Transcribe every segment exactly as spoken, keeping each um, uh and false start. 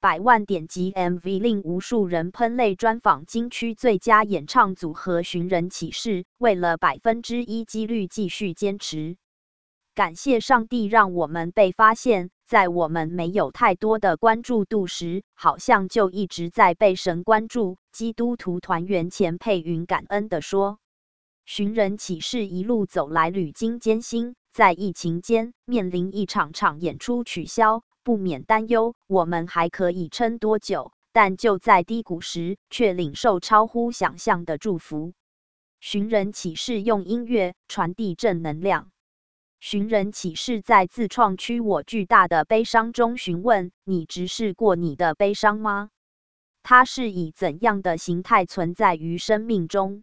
百万点击 M V 令无数人喷泪。专访金曲最佳演唱组合寻人启事，为了百分之一几率继续坚持。感谢上帝让我们被发现，在我们没有太多的关注度时，好像就一直在被神关注。基督徒团员钱佩云感恩地说。寻人启事一路走来屡经艰辛，在疫情间面临一场场演出取消，不免担忧我们还可以撑多久，但就在低谷时却领受超乎想象的祝福。寻人启事用音乐传递正能量。寻人启事在自创区我巨大的悲伤中询问，你直视过你的悲伤吗？它是以怎样的形态存在于生命中？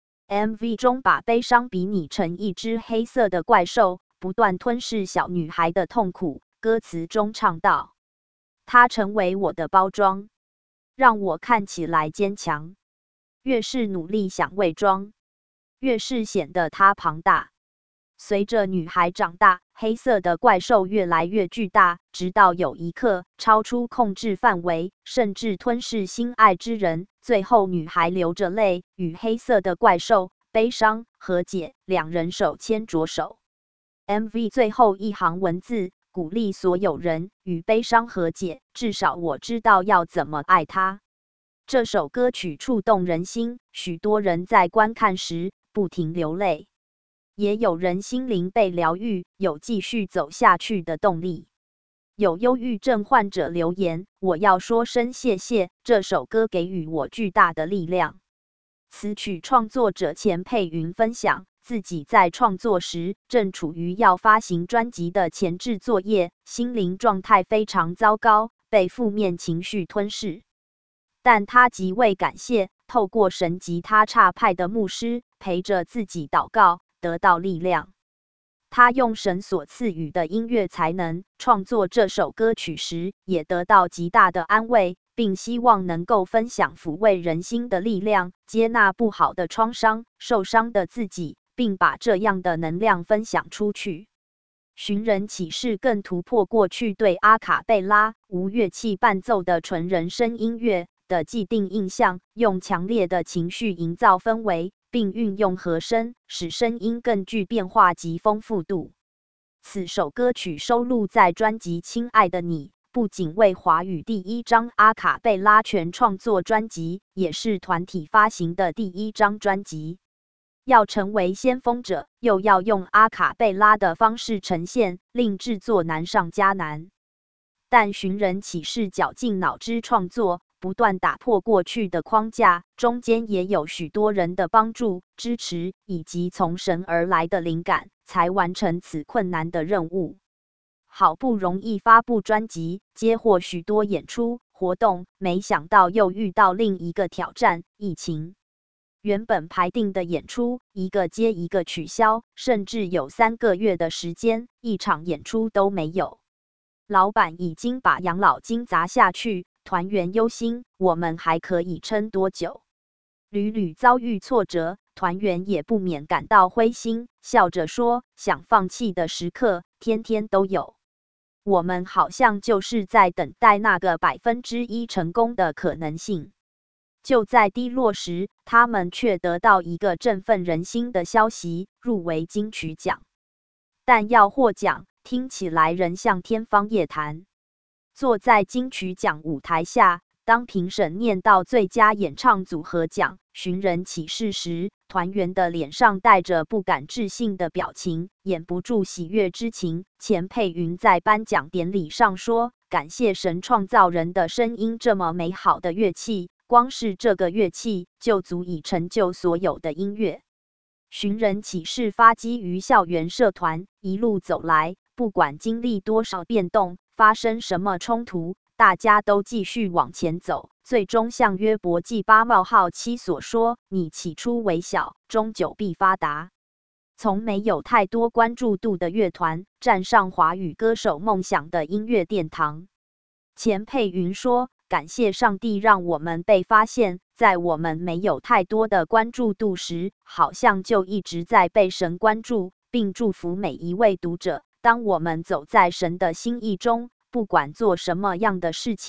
M V 中把悲伤比拟成一只黑色的怪兽，不断吞噬小女孩的痛苦。歌词中唱道：它成为我的包装，让我看起来坚强。越是努力想伪装，越是显得它庞大。随着女孩长大，黑色的怪兽越来越巨大，直到有一刻超出控制范围，甚至吞噬心爱之人。最后，女孩流着泪，与黑色的怪兽悲伤和解，两人手牵着手。M V 最后一行文字鼓励所有人与悲伤和解，至少我知道要怎么爱他。这首歌曲触动人心，许多人在观看时不停流泪。也有人心灵被疗愈，有继续走下去的动力。有忧郁症患者留言：我要说声谢谢，这首歌给予我巨大的力量。词曲创作者钱佩云分享，自己在创作时正处于要发行专辑的前置作业，心灵状态非常糟糕，被负面情绪吞噬。但他极为感谢，透过神吉他插派的牧师陪着自己祷告，得到力量。他用神所赐予的音乐才能创作这首歌曲时，也得到极大的安慰，并希望能够分享抚慰人心的力量，接纳不好的创伤、受伤的自己，并把这样的能量分享出去。寻人启事更突破过去对阿卡贝拉无乐器伴奏的纯人声音乐的既定印象，用强烈的情绪营造氛围，并运用和声，使声音更具变化及丰富度。此首歌曲收录在专辑《亲爱的你》，不仅为华语第一张阿卡贝拉全创作专辑，也是团体发行的第一张专辑。要成为先锋者，又要用阿卡贝拉的方式呈现，令制作难上加难。但寻人启事绞尽脑汁创作，不断打破过去的框架，中间也有许多人的帮助、支持，以及从神而来的灵感，才完成此困难的任务。好不容易发布专辑，接获许多演出活动，没想到又遇到另一个挑战——疫情。原本排定的演出，一个接一个取消，甚至有三个月的时间，一场演出都没有。老板已经把养老金砸下去，团员忧心，我们还可以撑多久？屡屡遭遇挫折，团员也不免感到灰心，笑着说，想放弃的时刻天天都有。我们好像就是在等待那个百分之一成功的可能性。就在低落时，他们却得到一个振奋人心的消息：入围金曲奖。但要获奖，听起来仍像天方夜谭。坐在金曲奖舞台下，当评审念到最佳演唱组合奖寻人启事时，团员的脸上带着不敢置信的表情，掩不住喜悦之情。钱佩云在颁奖典礼上说：感谢神创造人的声音这么美好的乐器，光是这个乐器就足以成就所有的音乐。寻人启事发基于校园社团，一路走来，不管经历多少变动，发生什么冲突，大家都继续往前走，最终像约伯记八冒号七所说：你起初微小，终久必发达。从没有太多关注度的乐团，站上华语歌手梦想的音乐殿堂。钱佩云说：感谢上帝让我们被发现，在我们没有太多的关注度时，好像就一直在被神关注，并祝福每一位读者。当我们走在神的心意中，不管做什么样的事情，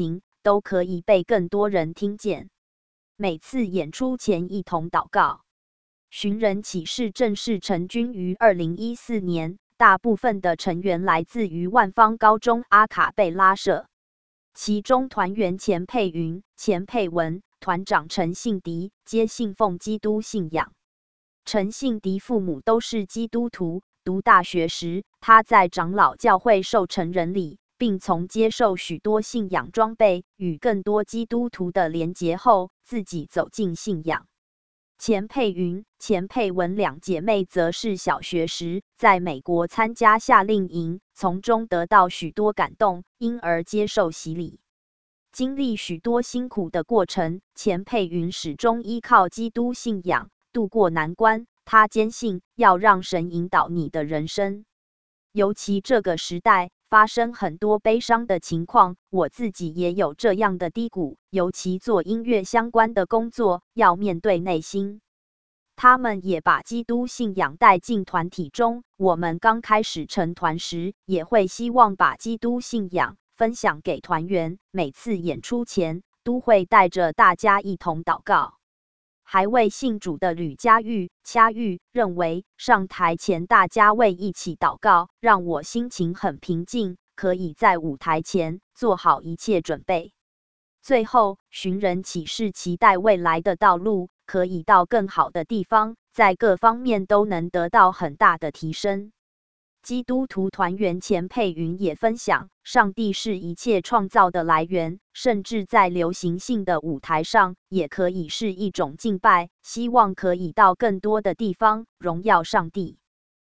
都可以被更多人听见。每次演出前一同祷告。寻人启事正式成军于二零一四年，大部分的成员来自于万芳高中阿卡贝拉社，其中团员钱佩云、钱佩文、团长陈信迪皆信奉基督信仰。陈信迪父母都是基督徒，读大学时，他在长老教会受成人礼，并从接受许多信仰装备与更多基督徒的连结后，自己走进信仰。钱佩云、钱佩文两姐妹则是小学时在美国参加夏令营，从中得到许多感动，因而接受洗礼。经历许多辛苦的过程，钱佩云始终依靠基督信仰度过难关。她坚信要让神引导你的人生，尤其这个时代发生很多悲伤的情况，我自己也有这样的低谷，尤其做音乐相关的工作，要面对内心。他们也把基督信仰带进团体中，我们刚开始成团时，也会希望把基督信仰分享给团员，每次演出前都会带着大家一同祷告。还未信主的吕佳玉、掐玉认为，上台前大家为一起祷告，让我心情很平静，可以在舞台前做好一切准备。最后，寻人启事期待未来的道路可以到更好的地方，在各方面都能得到很大的提升。基督徒团员钱佩云也分享，上帝是一切创造的来源，甚至在流行性的舞台上，也可以是一种敬拜，希望可以到更多的地方荣耀上帝。